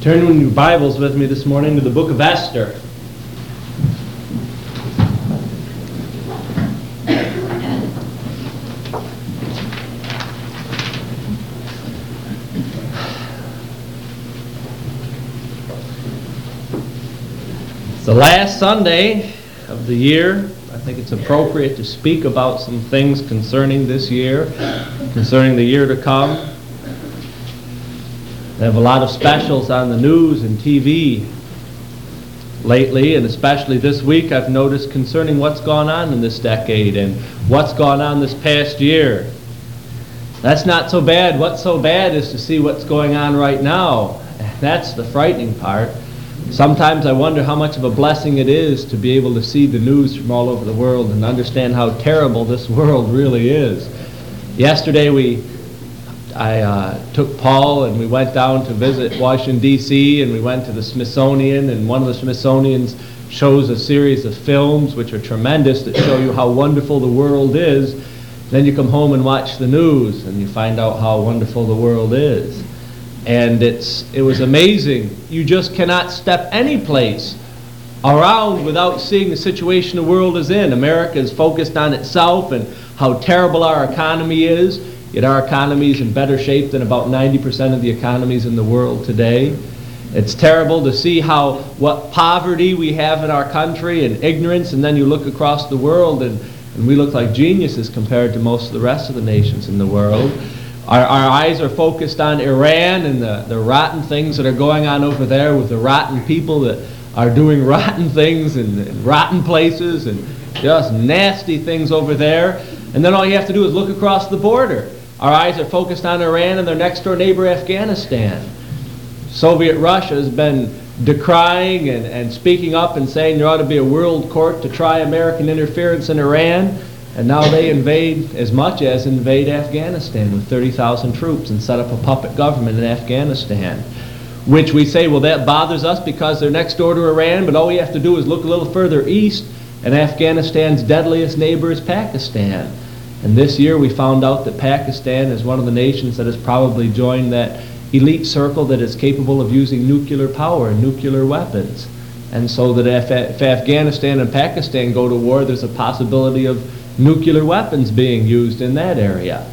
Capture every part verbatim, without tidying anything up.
Turn in your Bibles with me this morning to the book of Esther. It's the last Sunday of the year. I think it's appropriate to speak about some things concerning this year, concerning the year to come. They have a lot of specials on the news and T V lately, and especially this week I've noticed concerning what's gone on in this decade and what's gone on this past year. That's not so bad. What's so bad is to see what's going on right now. That's the frightening part. Sometimes I wonder how much of a blessing it is to be able to see the news from all over the world and understand how terrible this world really is. Yesterday we I uh, took Paul and we went down to visit Washington, D C, and we went to the Smithsonian, and one of the Smithsonians shows a series of films which are tremendous that show you how wonderful the world is. Then you come home and watch the news and you find out how wonderful the world is. And it's it was amazing. You just cannot step any place around without seeing the situation the world is in. America is focused on itself and how terrible our economy is. Yet our economy is in better shape than about ninety percent of the economies in the world today. It's terrible to see how what poverty we have in our country and ignorance, and then you look across the world and, and we look like geniuses compared to most of the rest of the nations in the world. Our, our eyes are focused on Iran and the, the rotten things that are going on over there with the rotten people that are doing rotten things in, in rotten places and just nasty things over there. And then all you have to do is look across the border. Our eyes are focused on Iran and their next door neighbor Afghanistan. Soviet Russia has been decrying and, and speaking up and saying there ought to be a world court to try American interference in Iran. And now they invade as much as invade Afghanistan with thirty thousand troops and set up a puppet government in Afghanistan. Which we say, well, that bothers us because they're next door to Iran, but all we have to do is look a little further east, and Afghanistan's deadliest neighbor is Pakistan. And this year we found out that Pakistan is one of the nations that has probably joined that elite circle that is capable of using nuclear power and nuclear weapons. And so that if, if Afghanistan and Pakistan go to war, there's a possibility of nuclear weapons being used in that area.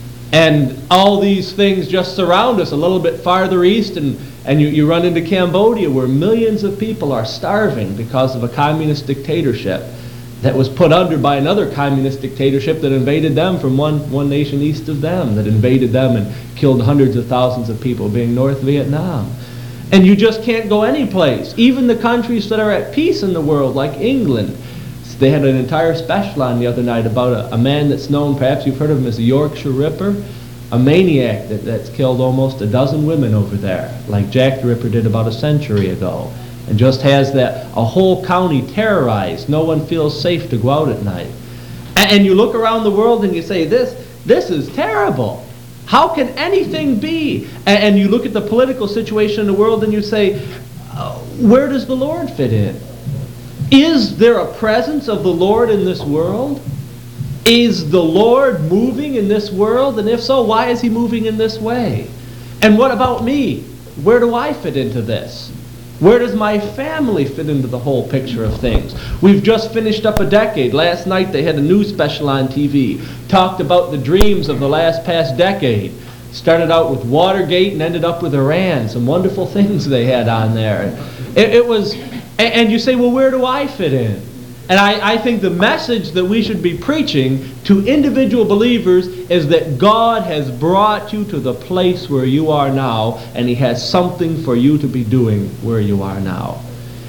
And all these things just surround us a little bit farther east, and, and you, you run into Cambodia where millions of people are starving because of a communist dictatorship that was put under by another communist dictatorship that invaded them from one, one nation east of them, that invaded them and killed hundreds of thousands of people, being North Vietnam. And you just can't go any place. Even the countries that are at peace in the world, like England. They had an entire special on the other night about a, a man that's known, perhaps you've heard of him as the Yorkshire Ripper, a maniac that, that's killed almost a dozen women over there, like Jack the Ripper did about a century ago. And just has that a whole county terrorized. No one feels safe to go out at night. And, and you look around the world and you say, this, this is terrible. How can anything be? And, and you look at the political situation in the world and you say, uh, where does the Lord fit in? Is there a presence of the Lord in this world? Is the Lord moving in this world? And if so, why is he moving in this way? And what about me? Where do I fit into this? Where does my family fit into the whole picture of things? We've just finished up a decade. Last night they had a news special on T V. Talked about the dreams of the last past decade. Started out with Watergate and ended up with Iran. Some wonderful things they had on there. It, it was, and you say, well, where do I fit in? And I, I think the message that we should be preaching to individual believers is that God has brought you to the place where you are now, and he has something for you to be doing where you are now.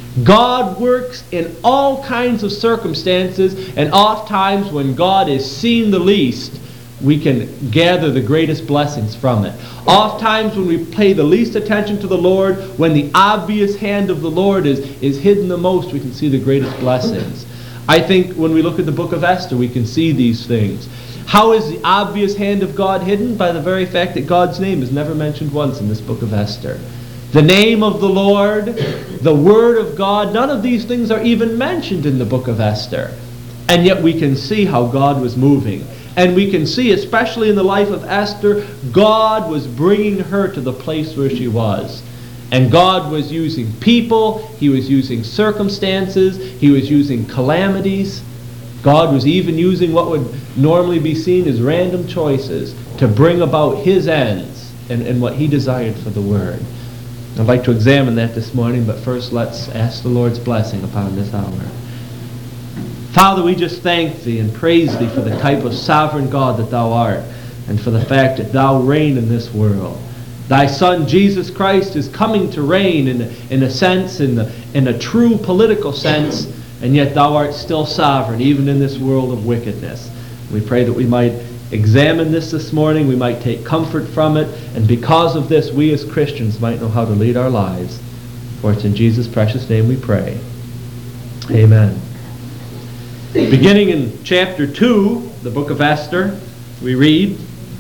God works in all kinds of circumstances, and oft times when God is seen the least, we can gather the greatest blessings from it. Oft times when we pay the least attention to the Lord, when the obvious hand of the Lord is, is hidden the most, we can see the greatest blessings. I think when we look at the book of Esther, we can see these things. How is the obvious hand of God hidden? By the very fact that God's name is never mentioned once in this book of Esther. The name of the Lord, the word of God, none of these things are even mentioned in the book of Esther. And yet we can see how God was moving. And we can see, especially in the life of Esther, God was bringing her to the place where she was. And God was using people, He was using circumstances, He was using calamities. God was even using what would normally be seen as random choices to bring about His ends and, and what He desired for the Word. I'd like to examine that this morning, but first let's ask the Lord's blessing upon this hour. Father, we just thank Thee and praise Thee for the type of sovereign God that Thou art, and for the fact that Thou reign in this world. Thy Son, Jesus Christ, is coming to reign in a, in a sense, in, the, in a true political sense, and yet Thou art still sovereign, even in this world of wickedness. We pray that we might examine this this morning, we might take comfort from it, and because of this, we as Christians might know how to lead our lives. For it's in Jesus' precious name we pray. Amen. Beginning in chapter two, the book of Esther, we read,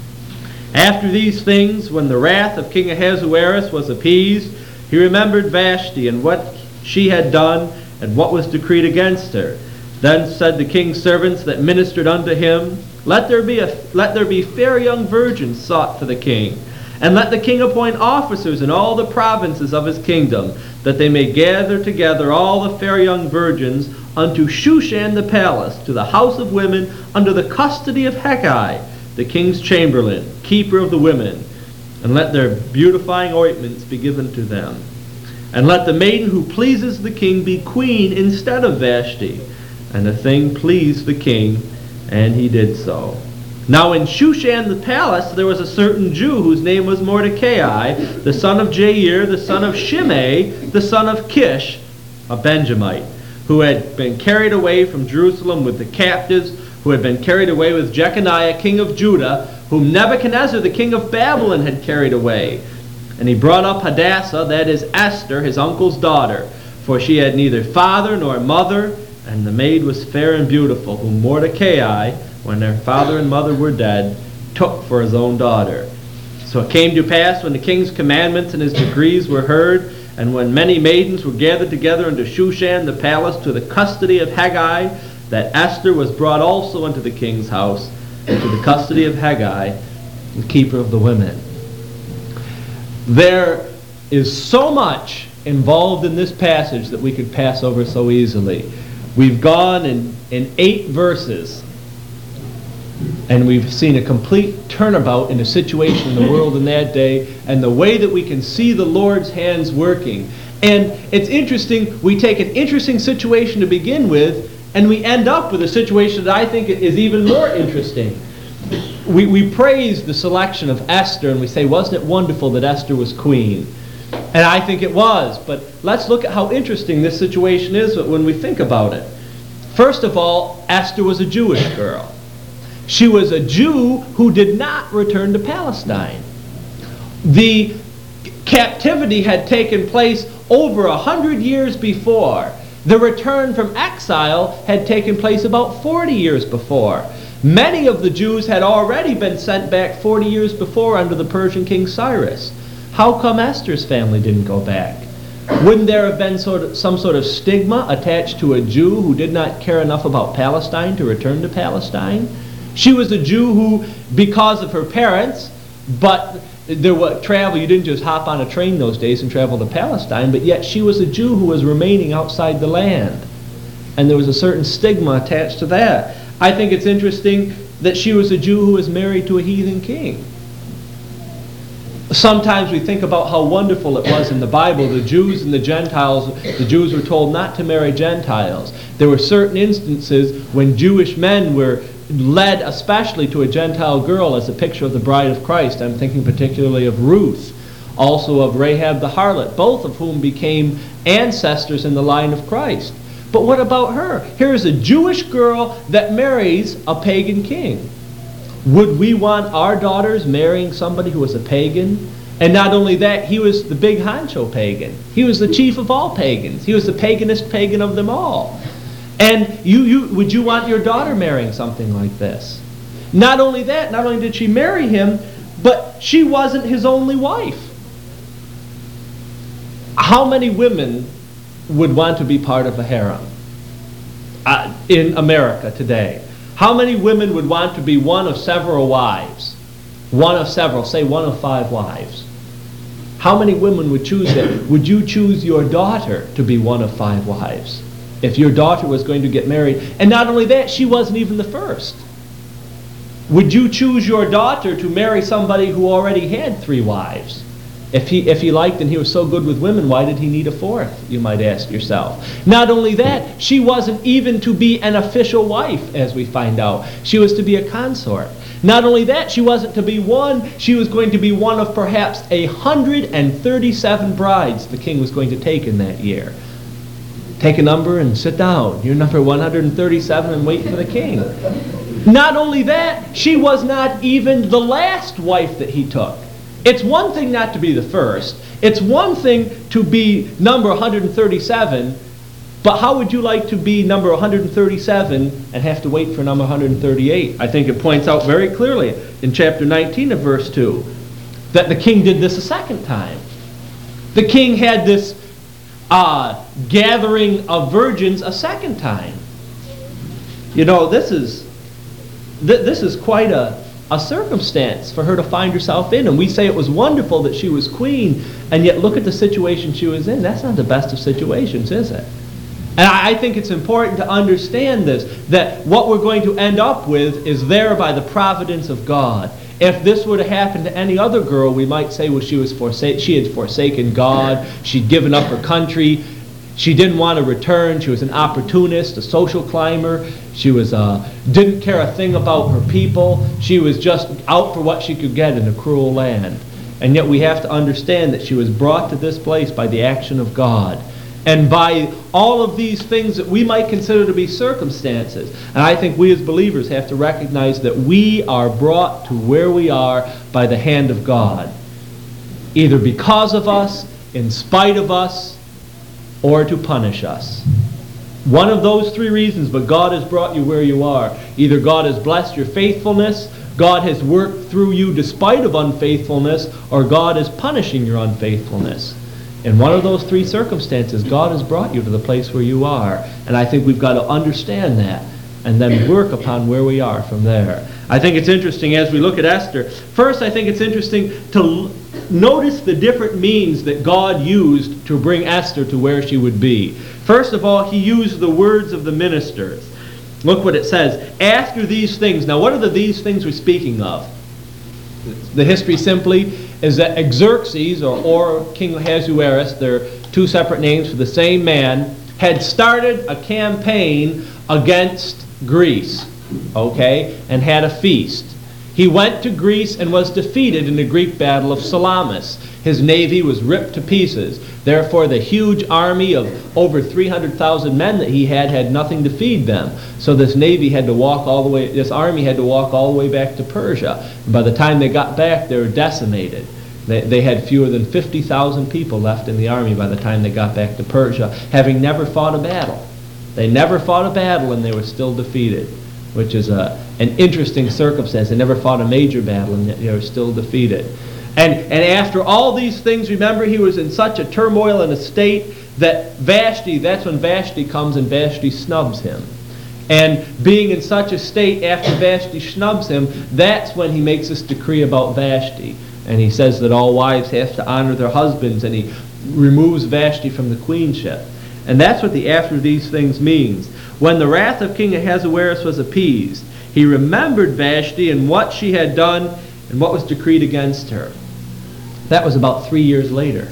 After these things, when the wrath of King Ahasuerus was appeased, he remembered Vashti and what she had done, and what was decreed against her. Then said the king's servants that ministered unto him, Let there be a let there be fair young virgins sought for the king, and let the king appoint officers in all the provinces of his kingdom, that they may gather together all the fair young virgins unto Shushan the palace, to the house of women, under the custody of Hegai, the king's chamberlain, keeper of the women, and let their beautifying ointments be given to them. And let the maiden who pleases the king be queen instead of Vashti. And the thing pleased the king, and he did so. Now in Shushan the palace there was a certain Jew whose name was Mordecai, the son of Jair, the son of Shimei, the son of Kish, a Benjamite, who had been carried away from Jerusalem with the captives, who had been carried away with Jeconiah, king of Judah, whom Nebuchadnezzar, the king of Babylon, had carried away. And he brought up Hadassah, that is Esther, his uncle's daughter, for she had neither father nor mother, and the maid was fair and beautiful, whom Mordecai, when their father and mother were dead, took for his own daughter. So it came to pass, when the king's commandments and his decrees were heard, and when many maidens were gathered together unto Shushan the palace to the custody of Hegai, that Esther was brought also unto the king's house, and to the custody of Hegai, the keeper of the women. There is so much involved in this passage that we could pass over so easily. We've gone in, in eight verses, and we've seen a complete turnabout in a situation in the world in that day, and the way that we can see the Lord's hands working. And it's interesting, we take an interesting situation to begin with, and we end up with a situation that I think is even more interesting. We, we praise the selection of Esther, and we say, wasn't it wonderful that Esther was queen? And I think it was, but let's look at how interesting this situation is when we think about it. First of all, Esther was a Jewish girl. She was a Jew who did not return to Palestine. The captivity had taken place over a hundred years before. The return from exile had taken place about forty years before. Many of the Jews had already been sent back forty years before under the Persian king Cyrus. How come Esther's family didn't go back? Wouldn't there have been sort of some sort of stigma attached to a Jew who did not care enough about Palestine to return to Palestine? She was a Jew who, because of her parents, but there was travel, you didn't just hop on a train those days and travel to Palestine, but yet she was a Jew who was remaining outside the land. And there was a certain stigma attached to that. I think it's interesting that she was a Jew who was married to a heathen king. Sometimes we think about how wonderful it was in the Bible. The Jews and the Gentiles, the Jews were told not to marry Gentiles. There were certain instances when Jewish men were led especially to a Gentile girl as a picture of the bride of Christ. I'm thinking particularly of Ruth, also of Rahab the harlot, both of whom became ancestors in the line of Christ. But what about her? Here's a Jewish girl that marries a pagan king. Would we want our daughters marrying somebody who was a pagan? And not only that, he was the big honcho pagan. He was the chief of all pagans. He was the paganist pagan of them all. And you, you, would you want your daughter marrying something like this? Not only that, not only did she marry him, but she wasn't his only wife. How many women would want to be part of a harem uh, in America today? How many women would want to be one of several wives? One of several, say one of five wives. How many women would choose that? Would you choose your daughter to be one of five wives? If your daughter was going to get married, and not only that, she wasn't even the first. Would you choose your daughter to marry somebody who already had three wives? If he, if he liked and he was so good with women, why did he need a fourth, you might ask yourself. Not only that, she wasn't even to be an official wife, as we find out. She was to be a consort. Not only that, she wasn't to be one, she was going to be one of perhaps one hundred thirty-seven brides the king was going to take in that year. Take a number and sit down. You're number one hundred thirty-seven and wait for the king. Not only that, she was not even the last wife that he took. It's one thing not to be the first. It's one thing to be number one hundred thirty-seven, but how would you like to be number one hundred thirty-seven and have to wait for number one hundred thirty-eight? I think it points out very clearly in chapter nineteen of verse two that the king did this a second time. The king had this uh, gathering of virgins a second time. You know, this is, th this is quite a a circumstance for her to find herself in. And we say it was wonderful that she was queen, and yet look at the situation she was in. That's not the best of situations, is it? And I think it's important to understand this, that what we're going to end up with is there by the providence of God. If this were to happen to any other girl, we might say, well, she was forsa- she had forsaken God, she'd given up her country, she didn't want to return, she was an opportunist, a social climber, she was uh, didn't care a thing about her people, she was just out for what she could get in a cruel land. And yet we have to understand that she was brought to this place by the action of God, and by all of these things that we might consider to be circumstances. And I think we as believers have to recognize that we are brought to where we are by the hand of God, either because of us, in spite of us, or to punish us. One of those three reasons, but God has brought you where you are. Either God has blessed your faithfulness, God has worked through you despite of unfaithfulness, or God is punishing your unfaithfulness. In one of those three circumstances, God has brought you to the place where you are. And I think we've got to understand that and then work upon where we are from there. I think it's interesting as we look at Esther. First, I think it's interesting to l- notice the different means that God used to bring Esther to where she would be. First of all, he used the words of the ministers. Look what it says. After these things. Now, what are the these things we're speaking of? The history simply is that Xerxes, or, or King Ahasuerus, they're two separate names for the same man, had started a campaign against Greece, okay, and had a feast. He went to Greece and was defeated in the Greek battle of Salamis. His navy was ripped to pieces. Therefore, the huge army of over three hundred thousand men that he had had nothing to feed them. So this navy had to walk all the way, this army had to walk all the way back to Persia. And by the time they got back, they were decimated. They, they had fewer than fifty thousand people left in the army by the time they got back to Persia, having never fought a battle. They never fought a battle and they were still defeated, which is a, an interesting circumstance. They never fought a major battle and yet they were still defeated. And, and after all these things, remember, he was in such a turmoil and a state that Vashti, that's when Vashti comes and Vashti snubs him. And being in such a state after Vashti snubs him, that's when he makes this decree about Vashti. And he says that all wives have to honor their husbands, and he removes Vashti from the queenship. And that's what the after these things means. When the wrath of King Ahasuerus was appeased, he remembered Vashti and what she had done and what was decreed against her. That was about three years later.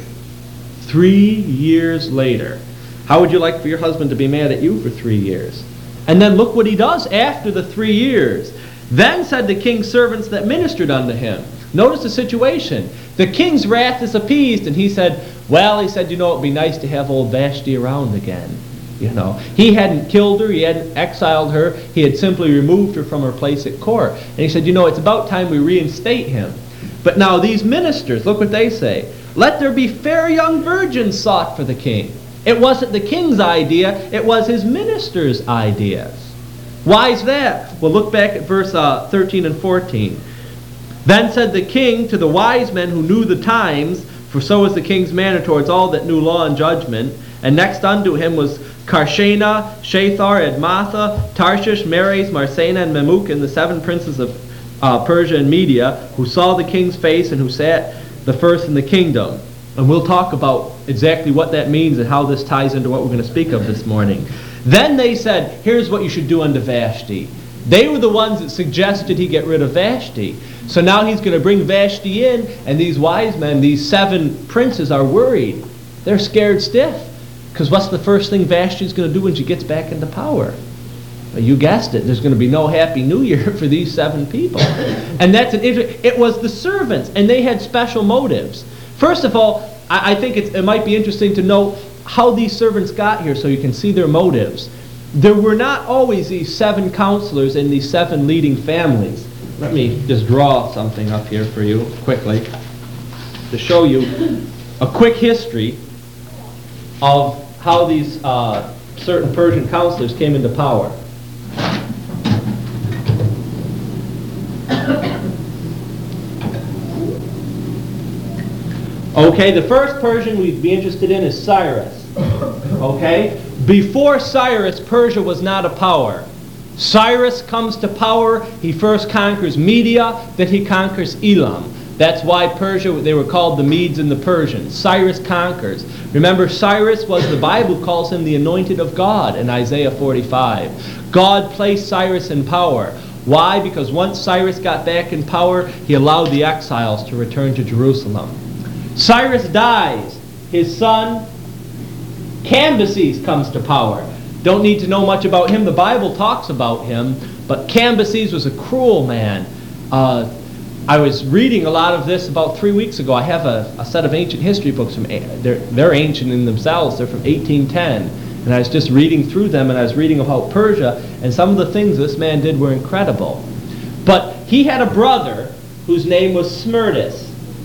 Three years later. How would you like for your husband to be mad at you for three years? And then look what he does after the three years. Then said the king's servants that ministered unto him. Notice the situation. The king's wrath is appeased, and he said, well, he said, you know, it'd be nice to have old Vashti around again. You know, he hadn't killed her, he hadn't exiled her, he had simply removed her from her place at court. And he said, you know, it's about time we reinstate him. But now these ministers, look what they say. Let there be fair young virgins sought for the king. It wasn't the king's idea, it was his ministers' ideas. Why is that? Well, look back at verse uh, thirteen and fourteen. Then said the king to the wise men who knew the times, for so was the king's manner towards all that knew law and judgment. And next unto him was Karshena, Shathar, Admatha, Tarshish, Meres, Marsena, and Memuk, and the seven princes of uh, Persia and Media, who saw the king's face and who sat the first in the kingdom. And we'll talk about exactly what that means and how this ties into what we're going to speak of this morning. Then they said, here's what you should do unto Vashti. They were the ones that suggested he get rid of Vashti. So now he's going to bring Vashti in, and these wise men, these seven princes, are worried. They're scared stiff. Because what's the first thing Vashti's going to do when she gets back into power? Well, you guessed it. There's going to be no Happy New Year for these seven people. And that's an inter- it was the servants, and they had special motives. First of all, I, I think it's, it might be interesting to know how these servants got here so you can see their motives. There were not always these seven counselors in these seven leading families. Let me just draw something up here for you quickly to show you a quick history of how these uh, certain Persian counselors came into power. Okay, the first Persian we'd be interested in is Cyrus. Okay? Before Cyrus, Persia was not a power. Cyrus comes to power. He first conquers Media, then he conquers Elam. That's why Persia, they were called the Medes and the Persians. Cyrus conquers. Remember, Cyrus was, the Bible calls him the anointed of God in Isaiah forty-five. God placed Cyrus in power. Why? Because once Cyrus got back in power, he allowed the exiles to return to Jerusalem. Cyrus dies. His son, Cambyses, comes to power. Don't need to know much about him. The Bible talks about him. But Cambyses was a cruel man. Uh, I was reading a lot of this about three weeks ago. I have a, a set of ancient history books. From they're, they're ancient in themselves. They're from eighteen ten. And I was just reading through them, and I was reading about Persia, and some of the things this man did were incredible. But he had a brother whose name was Smerdis.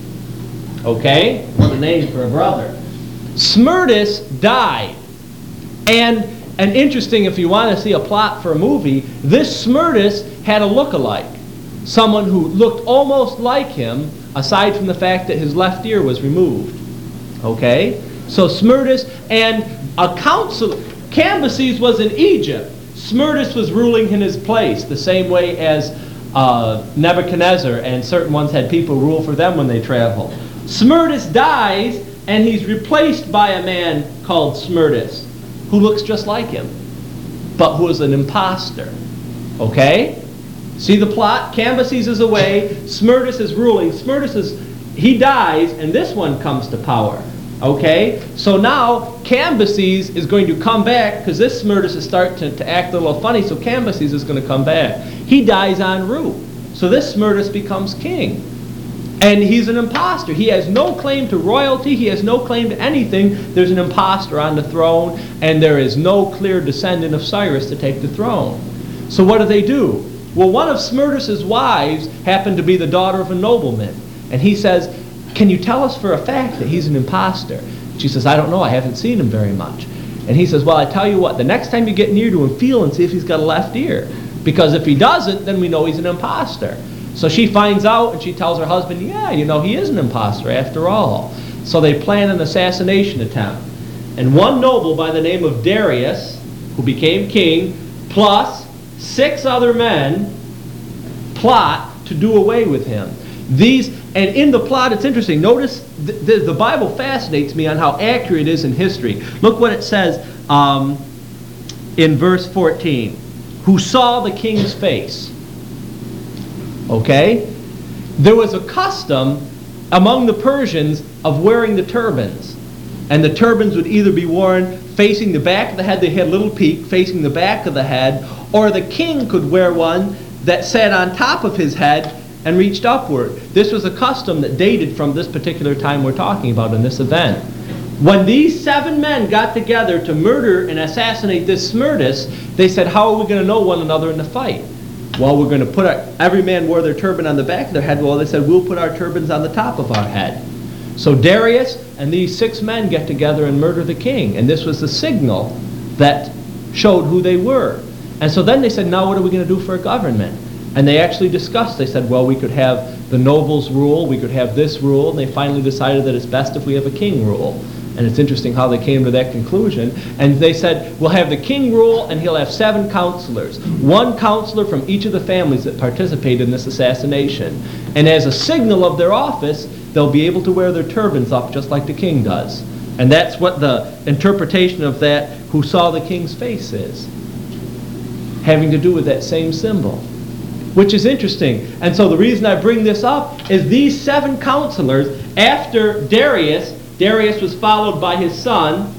Okay? What a name for a brother. Smerdis died. And, and interesting, if you want to see a plot for a movie, this Smerdis had a look-alike. Someone who looked almost like him, aside from the fact that his left ear was removed. Okay? So Smerdis and a council, Cambyses was in Egypt. Smerdis was ruling in his place, the same way as uh, Nebuchadnezzar and certain ones had people rule for them when they traveled. Smerdis dies, and he's replaced by a man called Smerdis, who looks just like him, but who is an imposter. Okay? See the plot? Cambyses is away. Smerdis is ruling. Smerdis is, he dies, and this one comes to power. Okay? So now Cambyses is going to come back, because this Smerdis is starting to, to act a little funny, so Cambyses is going to come back. He dies en route. So this Smerdis becomes king. And he's an imposter. He has no claim to royalty. He has no claim to anything. There's an imposter on the throne, and there is no clear descendant of Cyrus to take the throne. So what do they do? Well, one of Smerdis' wives happened to be the daughter of a nobleman. And he says, can you tell us for a fact that he's an imposter? She says, I don't know. I haven't seen him very much. And he says, well, I tell you what, the next time you get near to him, feel and see if he's got a left ear. Because if he doesn't, then we know he's an imposter. So she finds out, and she tells her husband, yeah, you know, he is an imposter after all. So they plan an assassination attempt. And one noble by the name of Darius, who became king, plus six other men, plot to do away with him. These, and in the plot, it's interesting. Notice th- th- the Bible fascinates me on how accurate it is in history. Look what it says um, in verse fourteen. Who saw the king's face. Okay? There was a custom among the Persians of wearing the turbans. And the turbans would either be worn facing the back of the head, they had a little peak facing the back of the head, or the king could wear one that sat on top of his head and reached upward. This was a custom that dated from this particular time we're talking about in this event. When these seven men got together to murder and assassinate this Smerdis, they said, how are we going to know one another in the fight? Well, we're going to put our, every man wore their turban on the back of their head. Well, they said, we'll put our turbans on the top of our head. So Darius and these six men get together and murder the king. And this was the signal that showed who they were. And so then they said, now what are we going to do for a government? And they actually discussed, they said, well, we could have the nobles rule, we could have this rule, and they finally decided that it's best if we have a king rule. And it's interesting how they came to that conclusion. And they said, we'll have the king rule, and he'll have seven counselors. One counselor from each of the families that participated in this assassination. And as a signal of their office, they'll be able to wear their turbans up just like the king does. And that's what the interpretation of that who saw the king's face is, having to do with that same symbol, which is interesting. And so the reason I bring this up is these seven counselors, after Darius, Darius was followed by his son,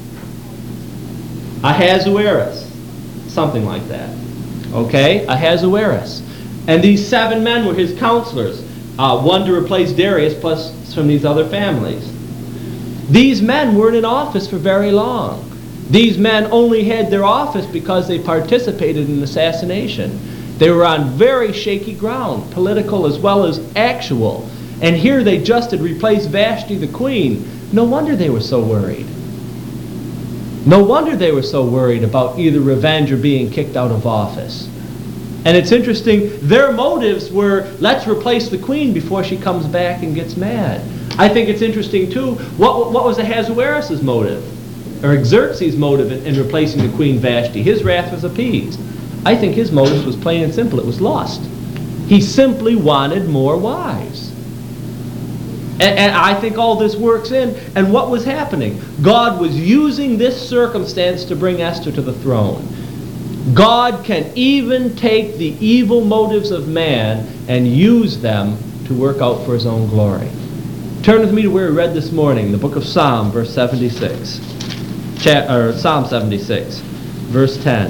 Ahasuerus, something like that. Okay, Ahasuerus. And these seven men were his counselors, uh, one to replace Darius plus from these other families. These men weren't in office for very long. These men only had their office because they participated in assassination. They were on very shaky ground, political as well as actual. And here they just had replaced Vashti the queen. No wonder they were so worried. No wonder they were so worried about either revenge or being kicked out of office. And it's interesting, their motives were, let's replace the queen before she comes back and gets mad. I think it's interesting too, what, what was Ahasuerus' motive? Or Xerxes' motive in, in replacing the queen Vashti? His wrath was appeased. I think his motive was plain and simple, it was lust. He simply wanted more wives. And, and I think all this works in. And what was happening? God was using this circumstance to bring Esther to the throne. God can even take the evil motives of man and use them to work out for his own glory. Turn with me to where we read this morning, the book of Psalm, verse seventy-six. Cha- or Psalm seventy-six, verse ten.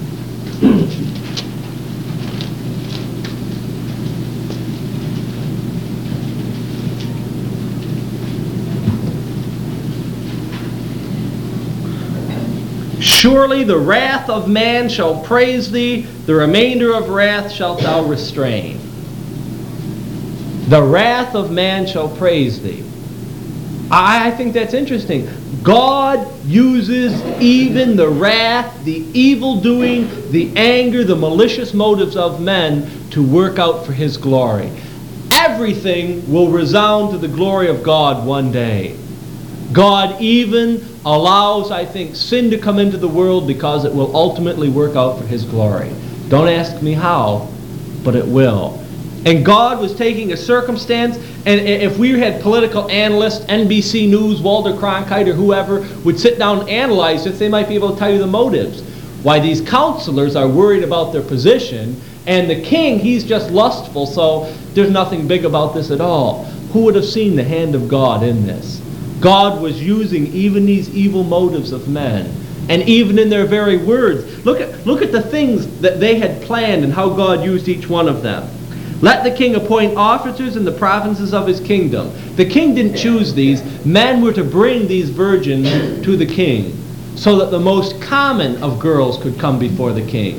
Surely the wrath of man shall praise thee, the remainder of wrath shalt thou restrain. The wrath of man shall praise thee. I, I think that's interesting. God uses even the wrath, the evil doing, the anger, the malicious motives of men to work out for his glory. Everything will resound to the glory of God one day. God even allows, I think, sin to come into the world because it will ultimately work out for his glory. Don't ask me how, but it will. And God was taking a circumstance, and if we had political analysts, N B C News, Walter Cronkite, or whoever would sit down and analyze this, they might be able to tell you the motives. Why these counselors are worried about their position, and the king, he's just lustful, so there's nothing big about this at all. Who would have seen the hand of God in this? God was using even these evil motives of men. And even in their very words, look at, look at the things that they had planned and how God used each one of them. Let the king appoint officers in the provinces of his kingdom. The king didn't choose these. Men were to bring these virgins to the king so that the most common of girls could come before the king.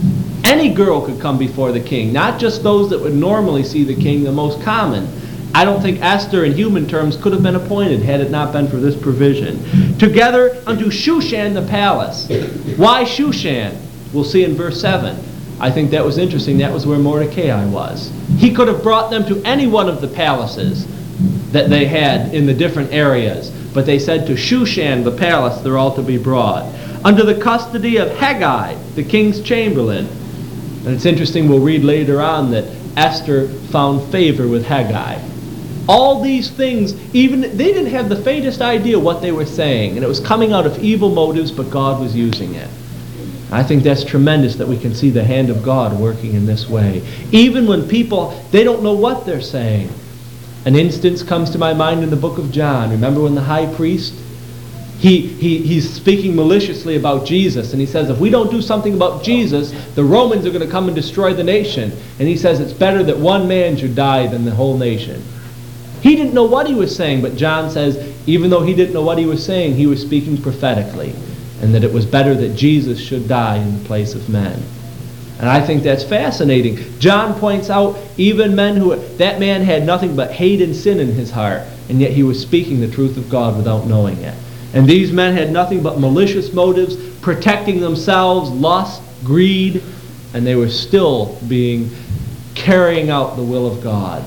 Any girl could come before the king, not just those that would normally see the king, the most common. I don't think Esther in human terms could have been appointed had it not been for this provision. Together unto Shushan the palace. Why Shushan? We'll see in verse seven. I think that was interesting. That was where Mordecai was. He could have brought them to any one of the palaces that they had in the different areas. But they said to Shushan the palace they're all to be brought. Under the custody of Hegai, the king's chamberlain. And it's interesting, we'll read later on that Esther found favor with Hegai. All these things, even they didn't have the faintest idea what they were saying. And it was coming out of evil motives, but God was using it. I think that's tremendous that we can see the hand of God working in this way. Even when people, they don't know what they're saying. An instance comes to my mind in the book of John. Remember when the high priest, he, he, he's speaking maliciously about Jesus. And he says, if we don't do something about Jesus, the Romans are going to come and destroy the nation. And he says, it's better that one man should die than the whole nation. He didn't know what he was saying, but John says, even though he didn't know what he was saying, he was speaking prophetically. And that it was better that Jesus should die in the place of men. And I think that's fascinating. John points out even men who, that man had nothing but hate and sin in his heart, and yet he was speaking the truth of God without knowing it. And these men had nothing but malicious motives, protecting themselves, lust, greed, and they were still being, carrying out the will of God.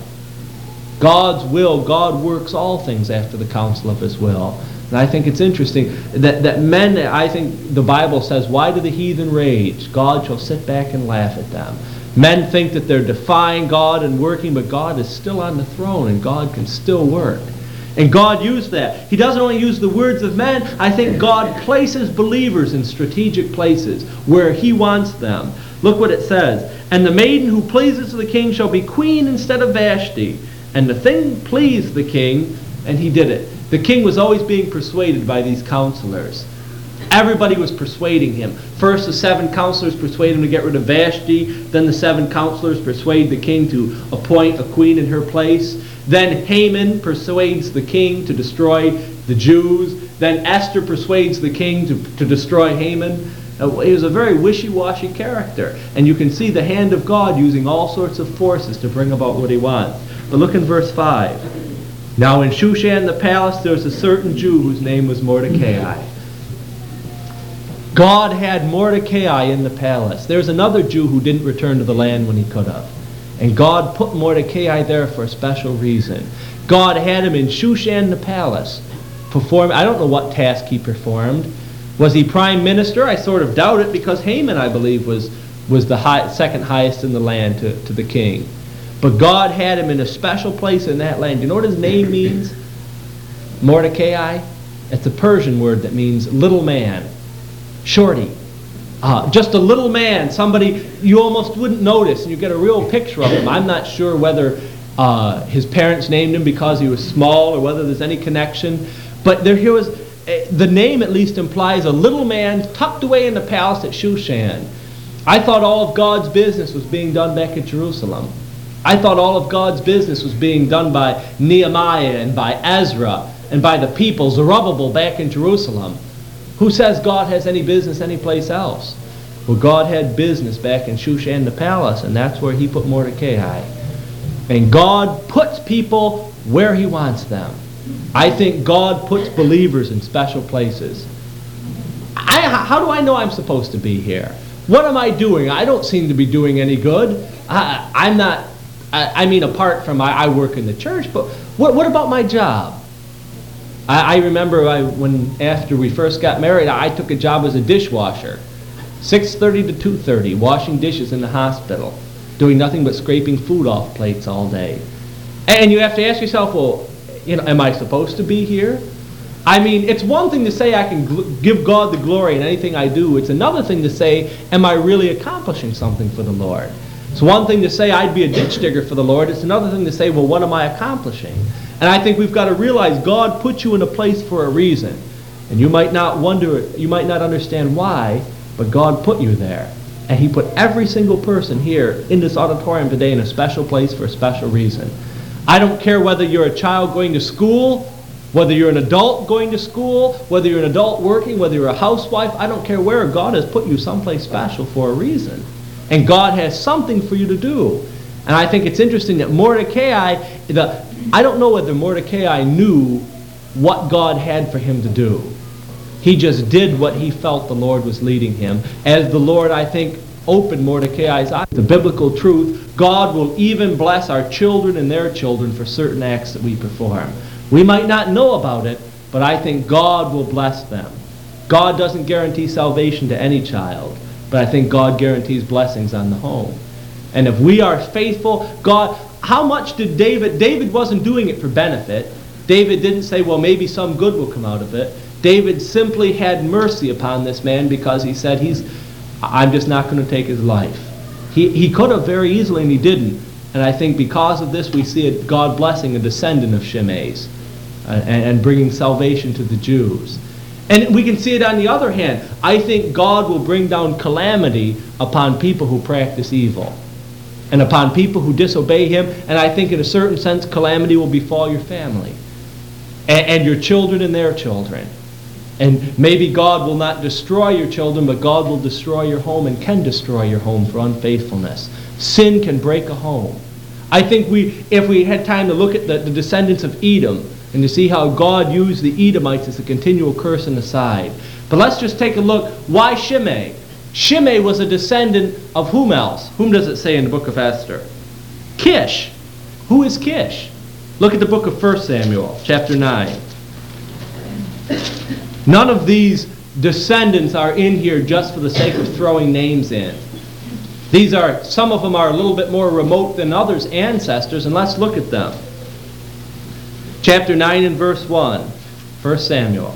God's will, God works all things after the counsel of his will. And I think it's interesting that, that men, I think the Bible says, why do the heathen rage? God shall sit back and laugh at them. Men think that they're defying God and working, but God is still on the throne and God can still work. And God used that. He doesn't only use the words of men. I think God places believers in strategic places where He wants them. Look what it says. And the maiden who pleases the king shall be queen instead of Vashti. And the thing pleased the king, and he did it. The king was always being persuaded by these counselors. Everybody was persuading him. First, the seven counselors persuade him to get rid of Vashti. Then the seven counselors persuade the king to appoint a queen in her place. Then Haman persuades the king to destroy the Jews. Then Esther persuades the king to, to destroy Haman. Uh, he was a very wishy-washy character. And you can see the hand of God using all sorts of forces to bring about what He wants. But look in verse five. Now in Shushan the palace there was a certain Jew whose name was Mordecai. God had Mordecai in the palace. There's another Jew who didn't return to the land when he could have. And God put Mordecai there for a special reason. God had him in Shushan the palace. Perform, I don't know what task he performed. Was he prime minister? I sort of doubt it, because Haman, I believe, was, was the high, second highest in the land to, to the king. But God had him in a special place in that land. Do you know what his name means? Mordecai. It's a Persian word that means little man. Shorty. Uh, just a little man, somebody you almost wouldn't notice, and you get a real picture of him. I'm not sure whether uh, his parents named him because he was small or whether there's any connection. But there he was. Uh, the name at least implies a little man tucked away in the palace at Shushan. I thought all of God's business was being done back at Jerusalem. I thought all of God's business was being done by Nehemiah and by Ezra and by the people, Zerubbabel back in Jerusalem. Who says God has any business anyplace else? Well, God had business back in Shushan the palace, and that's where He put Mordecai. And God puts people where He wants them. I think God puts believers in special places. I, how do I know I'm supposed to be here? What am I doing? I don't seem to be doing any good. I, I'm not, I, I mean, apart from I, I work in the church, but what, what about my job? I remember I, when after we first got married, I took a job as a dishwasher, six thirty to two thirty, washing dishes in the hospital, doing nothing but scraping food off plates all day. And you have to ask yourself, well, you know, am I supposed to be here? I mean, it's one thing to say I can gl- give God the glory in anything I do. It's another thing to say, am I really accomplishing something for the Lord? It's one thing to say I'd be a ditch digger for the Lord. It's another thing to say, well, what am I accomplishing? And I think we've got to realize God put you in a place for a reason. And you might not wonder, you might not understand why, but God put you there. And He put every single person here in this auditorium today in a special place for a special reason. I don't care whether you're a child going to school, whether you're an adult going to school, whether you're an adult working, whether you're a housewife. I don't care where. God has put you someplace special for a reason. And God has something for you to do. And I think it's interesting that Mordecai, the, I don't know whether Mordecai knew what God had for him to do. He just did what he felt the Lord was leading him. As the Lord, I think, opened Mordecai's eyes. The biblical truth, God will even bless our children and their children for certain acts that we perform. We might not know about it, but I think God will bless them. God doesn't guarantee salvation to any child, but I think God guarantees blessings on the home. And if we are faithful, God, how much did David, David wasn't doing it for benefit. David didn't say, well, maybe some good will come out of it. David simply had mercy upon this man because he said, he's, I'm just not going to take his life. He, he could have very easily, and he didn't. And I think because of this, we see it, God blessing a descendant of Shimei's uh, and, and bringing salvation to the Jews. And we can see it on the other hand. I think God will bring down calamity upon people who practice evil and upon people who disobey Him. And I think in a certain sense, calamity will befall your family and, and your children and their children. And maybe God will not destroy your children, but God will destroy your home and can destroy your home for unfaithfulness. Sin can break a home. I think we, if we had time to look at the, the descendants of Edom and to see how God used the Edomites as a continual curse in the side. But let's just take a look. Why Shimei? Shimei was a descendant of whom else? Whom does it say in the book of Esther? Kish. Who is Kish? Look at the book of First Samuel, chapter nine. None of these descendants are in here just for the sake of throwing names in. These are, some of them are a little bit more remote than others' ancestors, and let's look at them. Chapter nine and verse one, First Samuel.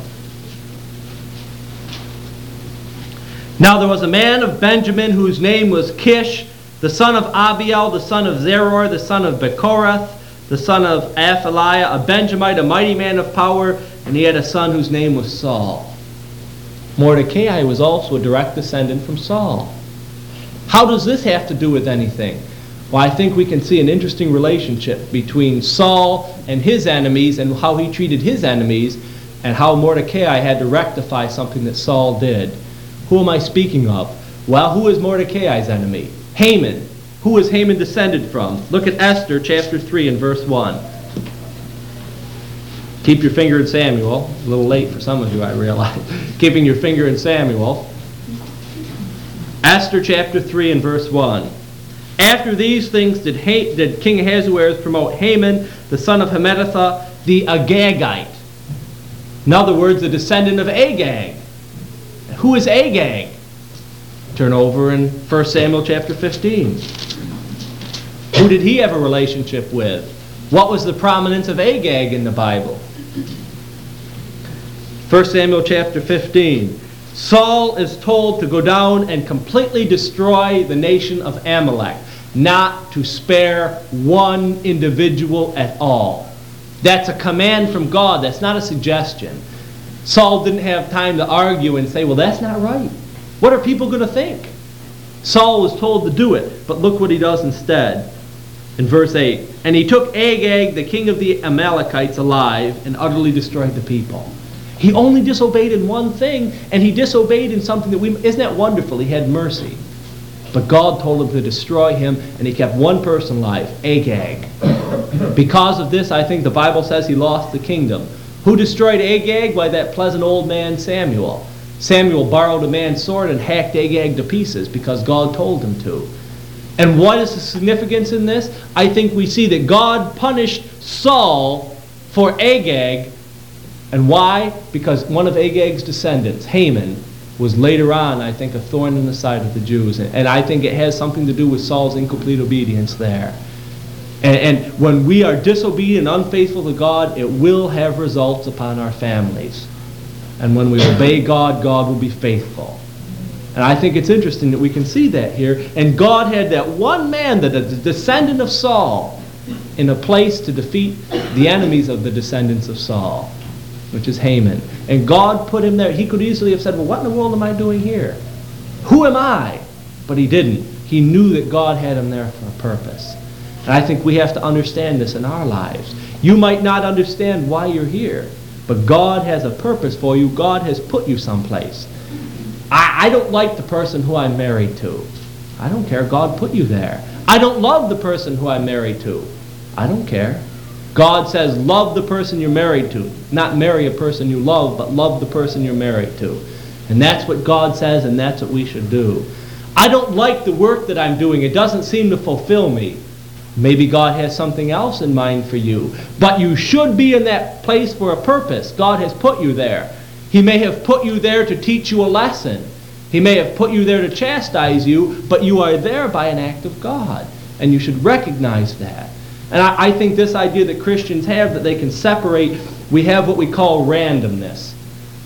Now there was a man of Benjamin whose name was Kish, the son of Abiel, the son of Zeror, the son of Bechorath, the son of Athaliah, a Benjamite, a mighty man of power, and he had a son whose name was Saul. Mordecai was also a direct descendant from Saul. How does this have to do with anything? Well, I think we can see an interesting relationship between Saul and his enemies and how he treated his enemies and how Mordecai had to rectify something that Saul did. Who am I speaking of? Well, who is Mordecai's enemy? Haman. Who is Haman descended from? Look at Esther chapter three and verse one. Keep your finger in Samuel. A little late for some of you, I realize. Keeping your finger in Samuel. Esther chapter three and verse one. After these things did, ha- did King Ahasuerus promote Haman, the son of Hammedatha, the Agagite. In other words, the descendant of Agag. Who is Agag? Turn over in First Samuel chapter fifteen. Who did he have a relationship with? What was the prominence of Agag in the Bible? First Samuel chapter fifteen. Saul is told to go down and completely destroy the nation of Amalek, not to spare one individual at all. That's a command from God. That's not a suggestion. Saul didn't have time to argue and say, well, that's not right. What are people going to think? Saul was told to do it, but look what he does instead. In verse eight, and he took Agag, the king of the Amalekites, alive and utterly destroyed the people. He only disobeyed in one thing, and he disobeyed in something that we... Isn't that wonderful? He had mercy. But God told him to destroy him, and he kept one person alive, Agag. Because of this, I think the Bible says he lost the kingdom. Who destroyed Agag? Why, that pleasant old man Samuel. Samuel borrowed a man's sword and hacked Agag to pieces because God told him to. And what is the significance in this? I think we see that God punished Saul for Agag. And why? Because one of Agag's descendants, Haman, was later on, I think, a thorn in the side of the Jews. And I think it has something to do with Saul's incomplete obedience there. And, and when we are disobedient and unfaithful to God, it will have results upon our families. And when we obey God, God will be faithful. And I think it's interesting that we can see that here. And God had that one man, that is the descendant of Saul, in a place to defeat the enemies of the descendants of Saul, which is Haman. And God put him there. He could easily have said, well, what in the world am I doing here? Who am I? But he didn't. He knew that God had him there for a purpose. And I think we have to understand this in our lives. You might not understand why you're here, but God has a purpose for you. God has put you someplace. I, I don't like the person who I'm married to. I don't care. God put you there. I don't love the person who I'm married to. I don't care. God says, love the person you're married to. Not marry a person you love, but love the person you're married to. And that's what God says, and that's what we should do. I don't like the work that I'm doing. It doesn't seem to fulfill me. Maybe God has something else in mind for you. But you should be in that place for a purpose. God has put you there. He may have put you there to teach you a lesson. He may have put you there to chastise you, but you are there by an act of God. And you should recognize that. And I, I think this idea that Christians have, that they can separate, we have what we call randomness.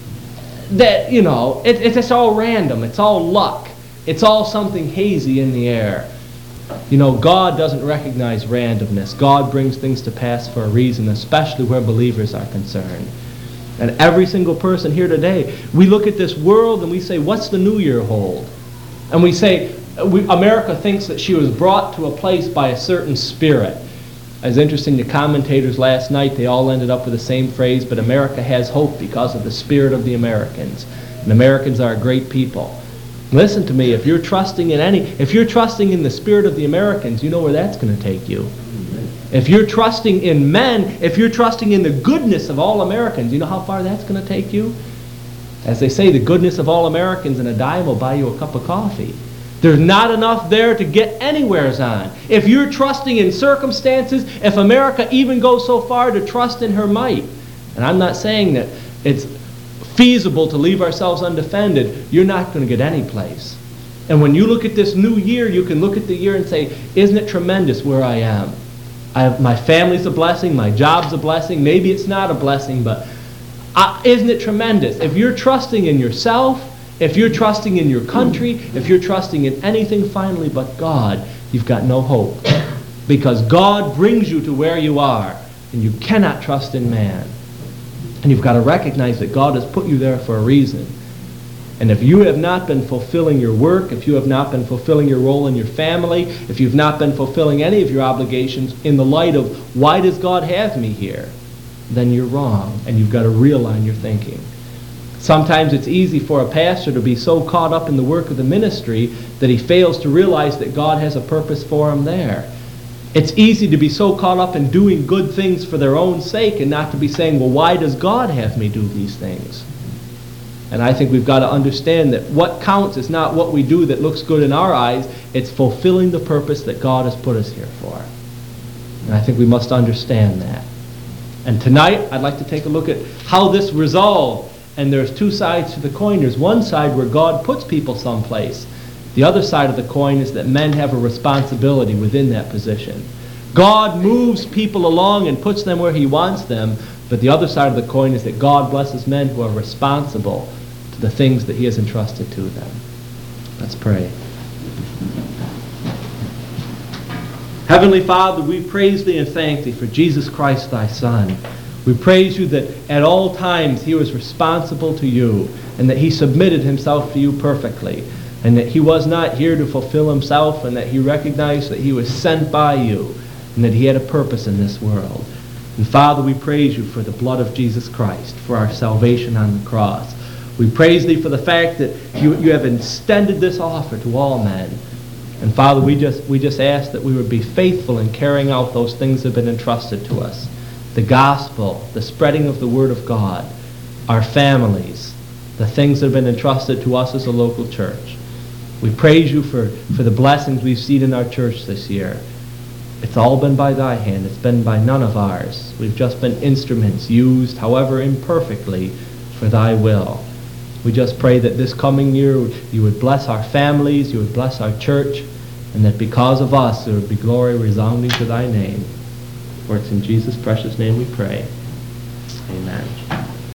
That, you know, it, it's just all random. It's all luck. It's all something hazy in the air. You know, God doesn't recognize randomness. God brings things to pass for a reason, especially where believers are concerned. And every single person here today, we look at this world and we say, what's the new year hold? And we say, we, America thinks that she was brought to a place by a certain spirit. As interesting, the commentators last night, they all ended up with the same phrase, but America has hope because of the spirit of the Americans. And Americans are a great people. Listen to me, if you're trusting in any, if you're trusting in the spirit of the Americans, you know where that's going to take you. If you're trusting in men, if you're trusting in the goodness of all Americans, you know how far that's going to take you? As they say, the goodness of all Americans and a dime will buy you a cup of coffee. There's not enough there to get anywheres on. If you're trusting in circumstances, if America even goes so far to trust in her might, and I'm not saying that it's feasible to leave ourselves undefended, you're not going to get any place. And when you look at this new year, you can look at the year and say, isn't it tremendous where I am? I have, my family's a blessing, my job's a blessing, maybe it's not a blessing, but uh, isn't it tremendous? If you're trusting in yourself, if you're trusting in your country, if you're trusting in anything finally but God, you've got no hope. Because God brings you to where you are, and you cannot trust in man. And you've got to recognize that God has put you there for a reason. And if you have not been fulfilling your work, if you have not been fulfilling your role in your family, if you've not been fulfilling any of your obligations in the light of, why does God have me here? Then you're wrong, and you've got to realign your thinking. Sometimes it's easy for a pastor to be so caught up in the work of the ministry that he fails to realize that God has a purpose for him there. It's easy to be so caught up in doing good things for their own sake and not to be saying, well, why does God have me do these things? And I think we've got to understand that what counts is not what we do that looks good in our eyes. It's fulfilling the purpose that God has put us here for. And I think we must understand that. And tonight, I'd like to take a look at how this resolved. And there's two sides to the coin. There's one side where God puts people someplace. The other side of the coin is that men have a responsibility within that position. God moves people along and puts them where he wants them, but the other side of the coin is that God blesses men who are responsible to the things that he has entrusted to them. Let's pray. Heavenly Father, we praise thee and thank thee for Jesus Christ thy Son. We praise you that at all times he was responsible to you, and that he submitted himself to you perfectly, and that he was not here to fulfill himself, and that he recognized that he was sent by you, and that he had a purpose in this world. And Father, we praise you for the blood of Jesus Christ, for our salvation on the cross. We praise thee for the fact that you, you have extended this offer to all men. And Father, we just, we just ask that we would be faithful in carrying out those things that have been entrusted to us. The gospel, the spreading of the word of God, our families, the things that have been entrusted to us as a local church. We praise you for, for the blessings we've seen in our church this year. It's all been by thy hand. It's been by none of ours. We've just been instruments used, however imperfectly, for thy will. We just pray that this coming year you would bless our families, you would bless our church, and that because of us there would be glory resounding to thy name. For it's in Jesus' precious name we pray. Amen.